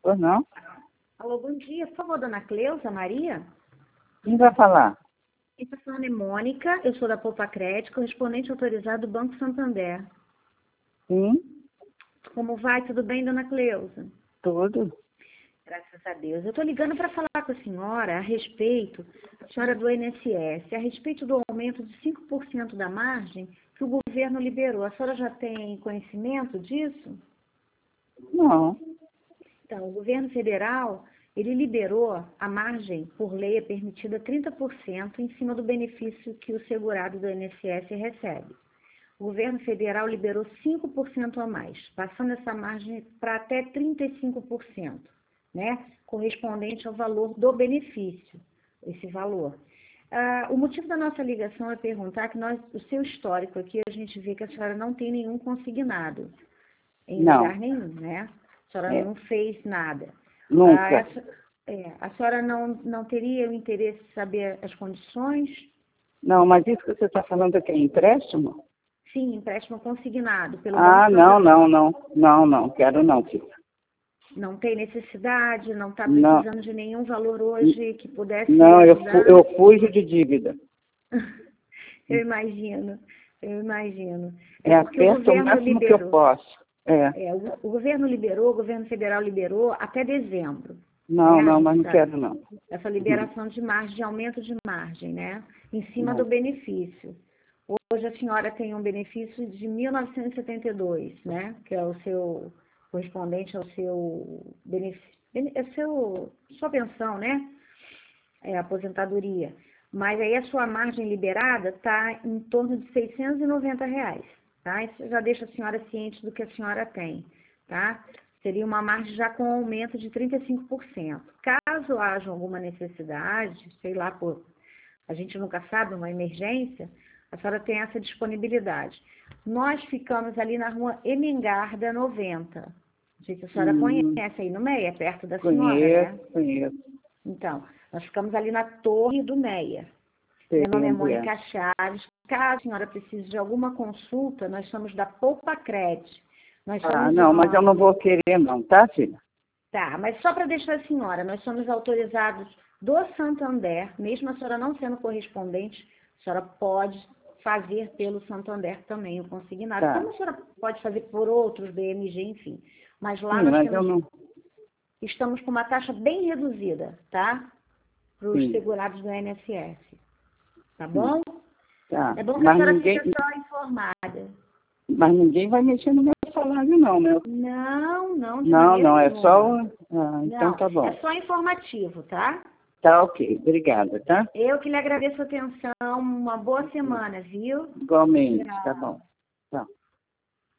Pois não? Alô, bom dia. Por favor, dona Cleusa Maria? Quem vai falar? Quem está falando é Mônica, eu sou da Poupa Crédito, correspondente autorizado do Banco Santander. Sim, Como vai? Tudo bem, dona Cleusa? tudo. Graças a Deus. Eu estou ligando para falar com a senhora a respeito, a senhora do INSS, a respeito do aumento de 5% da margem que o governo liberou. A senhora já tem conhecimento disso? Não. Então, o governo federal, ele liberou a margem, por lei, é permitida 30% em cima do benefício que o segurado do INSS recebe. O governo federal liberou 5% a mais, passando essa margem para até 35%, né? Correspondente ao valor do benefício, esse valor. O motivo da nossa ligação é perguntar que o seu histórico aqui, a gente vê que a senhora não tem nenhum consignado em Não. lugar nenhum, né? A senhora não fez nada. Nunca. A senhora não teria o interesse de saber as condições? Não, mas isso que você está falando aqui é empréstimo? Sim, empréstimo consignado pelo Ah, Banco não, Santander. não, não. Não, não, quero não, filha. Não tem necessidade, não está Não. precisando de nenhum valor hoje que pudesse Não, ajudar? eu fujo de dívida. Eu imagino, eu imagino. Porque o Aperto o governo máximo que eu liberou. posso. O governo liberou, o governo federal liberou até dezembro. Não, Né? A não, gente mas não sabe. quero não. Essa liberação de margem, de aumento de margem, né? Em cima Não. do benefício. Hoje a senhora tem um benefício de 1.972, né? Que é o seu correspondente ao seu benefício, sua pensão, né? Aposentadoria. Mas aí a sua margem liberada está em torno de R$ 690, tá? Isso já deixa a senhora ciente do que a senhora tem, tá? Seria uma margem já com aumento de 35%. Caso haja alguma necessidade, sei lá, a gente nunca sabe, uma emergência, a senhora tem essa disponibilidade. Nós ficamos ali na rua Emengarda 90. Não sei se a senhora conhece aí no Meia, perto da senhora, né? Conheço. Então, nós ficamos ali na Torre do Meia. Sei Meu nome é onde Mônica Chaves. Caso a senhora precise de alguma consulta, nós somos da Poupa Crédito. Nós somos não, mas eu não vou querer não, tá, filha? Tá, mas só para deixar a senhora, nós somos autorizados do Santander, mesmo a senhora não sendo correspondente, a senhora pode fazer pelo Santander também o consignado. Tá. Como a senhora pode fazer por outros, BMG, enfim. Mas lá Sim, nós mas eu não... estamos com uma taxa bem reduzida, tá? Para os Sim. segurados do INSS. Tá bom? Tá. É bom que a Mas senhora ninguém... fique só informada. Mas ninguém vai mexer no meu salário, não, meu. Não, de Não, maneira não, é nenhuma. só... então Não, tá bom. é só informativo, tá? Tá ok, obrigada, tá? Eu que lhe agradeço a atenção. Uma boa semana, viu? Igualmente, tá Tchau. bom. Tchau.